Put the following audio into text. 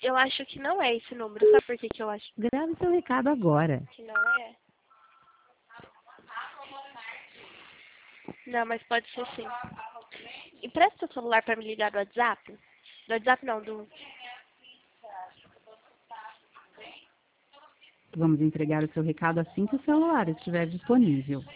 Eu acho que não é esse número. Sabe por que que eu acho Grave seu recado agora. que não é? Não, mas pode ser sim. Empresta seu celular pra me ligar do WhatsApp? Do WhatsApp não, do... Vamos entregar o seu recado assim que o celular estiver disponível.